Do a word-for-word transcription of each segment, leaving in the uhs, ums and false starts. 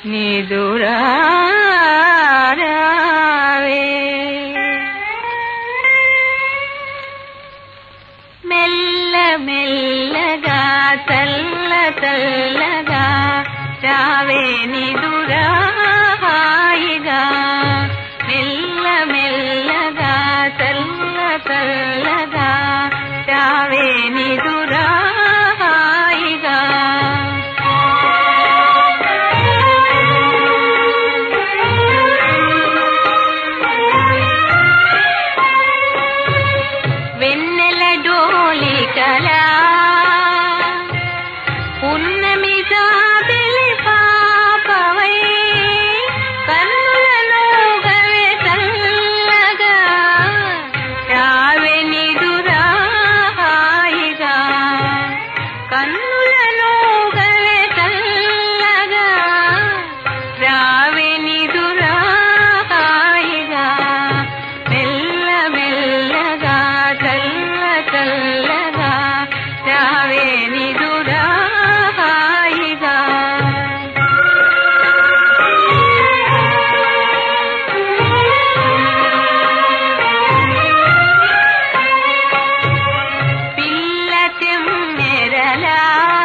నిదురారావే మెల్ల మెల్లగా చల్ల చల్లగా రావే నిదురా హాయిగా మెల్ల మెల్లగా చల్ల చల్లగా రావే నిదురా హాయిగా వెన్నెల డోలికలా పున్నమి జాబిలి పాపవై కన్నులను గవే చల్లగా రావే నిదురా హాయిగా కన్నులను గవే చల్లగా రావే నిదురా హాయిగా మెల్ల మెల్లగా చల్ల చల్లగా రావే నిదురా హాయిగా పిల్ల తెమ్మెరలా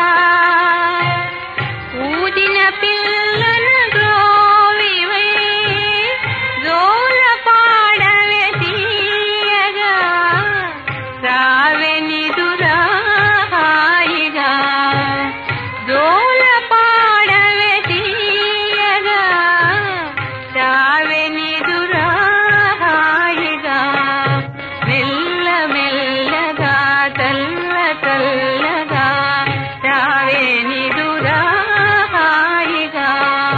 ఊదిన పిల్లన గ్రోవివై జోల పాడవే తీయగా రావే నిదురా హాయిగా జోల పాడవే తీయగా రావే నిదురా హాయిగా మెల్ల మెల్లగా చల్ల చల్లగా రావే నిదురా హాయిగా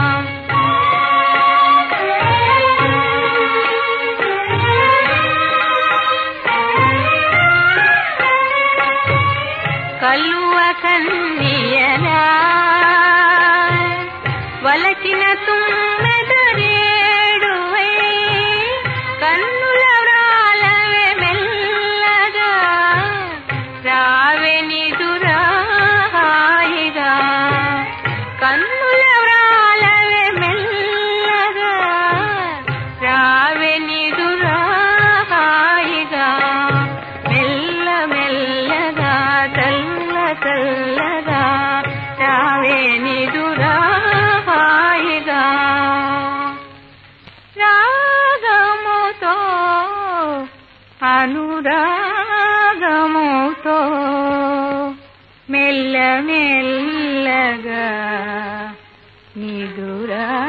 కలువ కన్నియలా వలచిన తుమ్మెదరేడువై కన్నుల వ్రాలవే మెల్లగా రావే నిదురా హాయిగా కన్నుల వ్రాలవే మెల్లగా రావే నిదురా హాయిగా మెల్ల మెల్లగా చల్ల చల్లగా రావే నిదురా హాయిగా రాగముతో అనురాగముతో మెల్ల మెల్లగా నిదురా